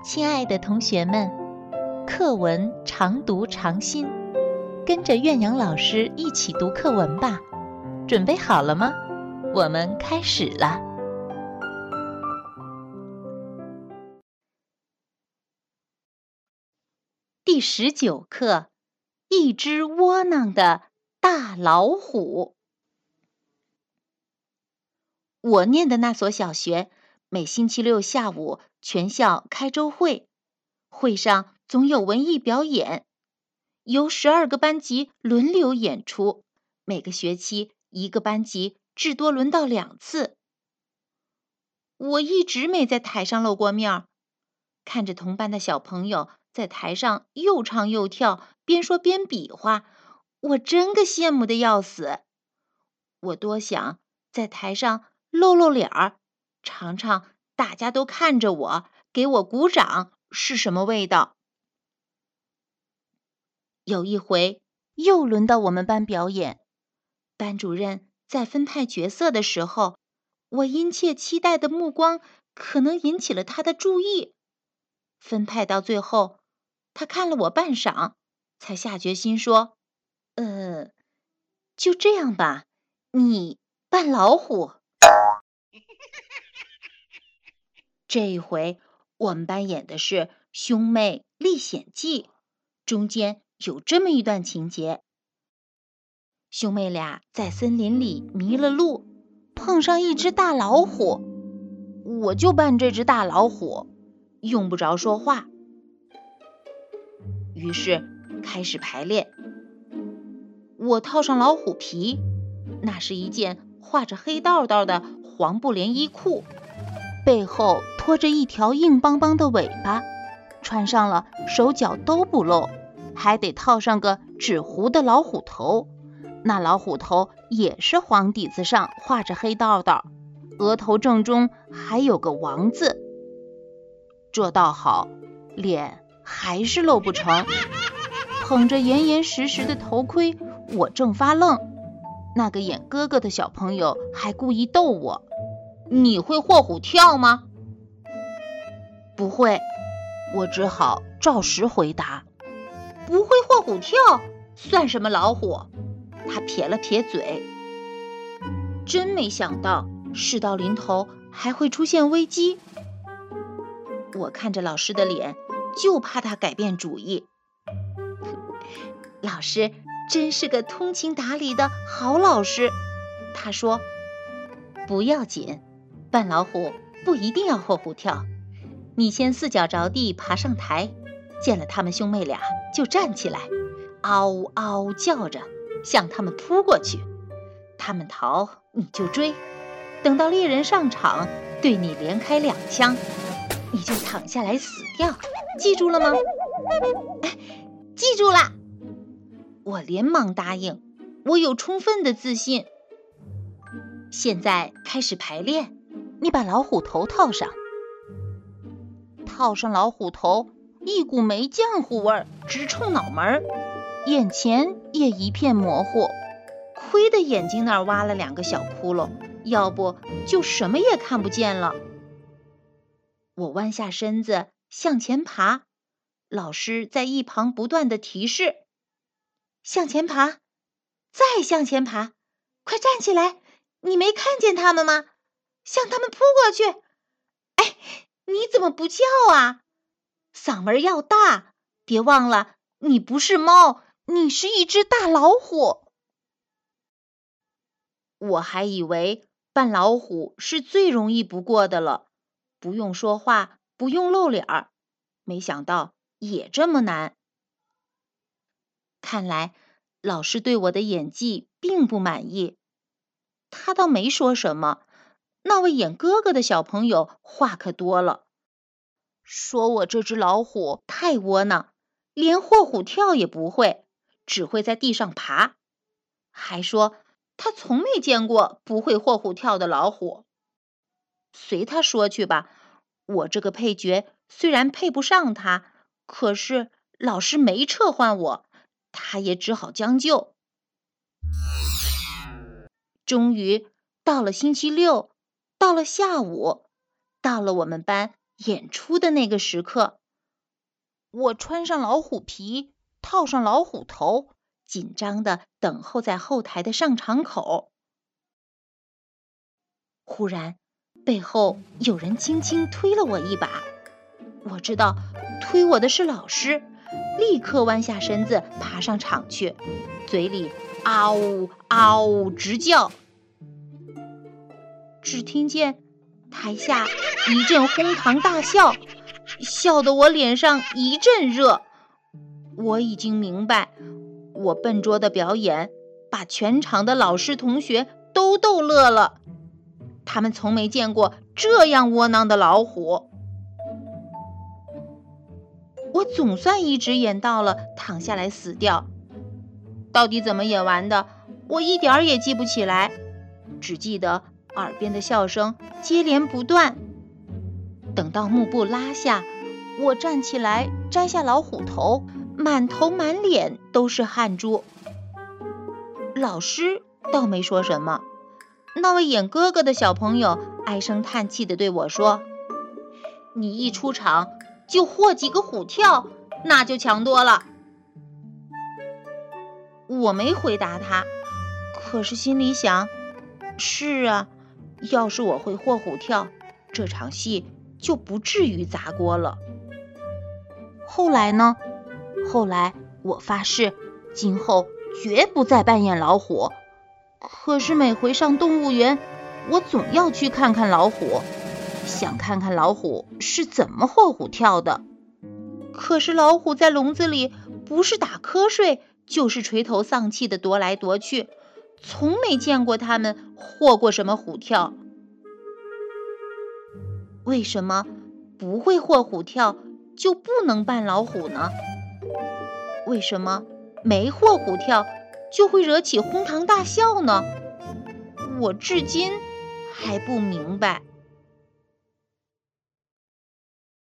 亲爱的同学们，课文常读常新，跟着苑阳老师一起读课文吧。准备好了吗？我们开始了。第19课，一只窝囊的大老虎。我念的那所小学，每星期六下午全校开周会，会上总有文艺表演，由12个班级轮流演出，每个学期一个班级至多轮到2次。我一直没在台上露过面儿，看着同班的小朋友在台上又唱又跳，边说边比划，我真个羡慕得要死。我多想在台上露露脸儿，尝尝大家都看着我，给我鼓掌是什么味道。有一回又轮到我们班表演，班主任在分派角色的时候，我殷切期待的目光可能引起了他的注意。分派到最后，他看了我半晌，才下决心说：“就这样吧，你扮老虎。”这一回我们班演的是《兄妹历险记》，中间有这么一段情节：兄妹俩在森林里迷了路，碰上一只大老虎，我就扮这只大老虎，用不着说话。于是开始排练。我套上老虎皮，那是一件画着黑道道的黄布连衣裤，背后拖着一条硬邦邦的尾巴，穿上了手脚都不露，还得套上个纸糊的老虎头，那老虎头也是黄底子上画着黑道道，额头正中还有个王字。这倒好，脸还是露不成。捧着严严实实的头盔，我正发愣，那个演哥哥的小朋友还故意逗我：“你会霍虎跳吗？”不会，我只好照实回答。不会霍虎跳，算什么老虎？他撇了撇嘴。真没想到，事到临头还会出现危机。我看着老师的脸，就怕他改变主意。老师真是个通情达理的好老师。他说：“不要紧，扮老虎不一定要霍虎跳。你先4脚着地爬上台，见了他们兄妹俩就站起来，嗷嗷叫着向他们扑过去。他们逃，你就追。等到猎人上场，对你连开2枪，你就躺下来死掉。记住了吗？”记住了。我连忙答应，我有充分的自信。现在开始排练，你把老虎头套上。套上老虎头，一股霉浆糊味儿直冲脑门，眼前也一片模糊，亏得眼睛那儿挖了2个小窟窿，要不就什么也看不见了。我弯下身子向前爬，老师在一旁不断地提示：“向前爬，再向前爬，快站起来！你没看见他们吗？向他们扑过去！哎，你怎么不叫啊？嗓门要大，别忘了，你不是猫，你是一只大老虎。”我还以为扮老虎是最容易不过的了，不用说话，不用露脸儿，没想到也这么难。看来老师对我的演技并不满意，他倒没说什么。那位演哥哥的小朋友话可多了，说我这只老虎太窝囊，连霍虎跳也不会，只会在地上爬，还说他从没见过不会霍虎跳的老虎。随他说去吧，我这个配角虽然配不上他，可是老师没撤换我，他也只好将就。终于到了星期六，到了下午，到了我们班演出的那个时刻，我穿上老虎皮，套上老虎头，紧张地等候在后台的上场口。忽然，背后有人轻轻推了我一把，我知道推我的是老师，立刻弯下身子爬上场去，嘴里嗷呜嗷呜直叫。只听见台下一阵哄堂大笑，笑得我脸上一阵热。我已经明白，我笨拙的表演把全场的老师同学都逗乐了，他们从没见过这样窝囊的老虎。我总算一直演到了躺下来死掉，到底怎么演完的，我一点儿也记不起来，只记得耳边的笑声接连不断。等到幕布拉下，我站起来摘下老虎头，满头满脸都是汗珠。老师倒没说什么，那位演哥哥的小朋友唉声叹气地对我说：“你一出场就获几个虎跳，那就强多了。”我没回答他，可是心里想，是啊，要是我会霍虎跳，这场戏就不至于砸锅了。后来呢？后来我发誓，今后绝不再扮演老虎。可是每回上动物园，我总要去看看老虎，想看看老虎是怎么霍虎跳的。可是老虎在笼子里不是打瞌睡，就是垂头丧气地踱来踱去，从没见过他们霍过什么虎跳。为什么不会霍虎跳就不能扮老虎呢？为什么没霍虎跳就会惹起哄堂大笑呢？我至今还不明白。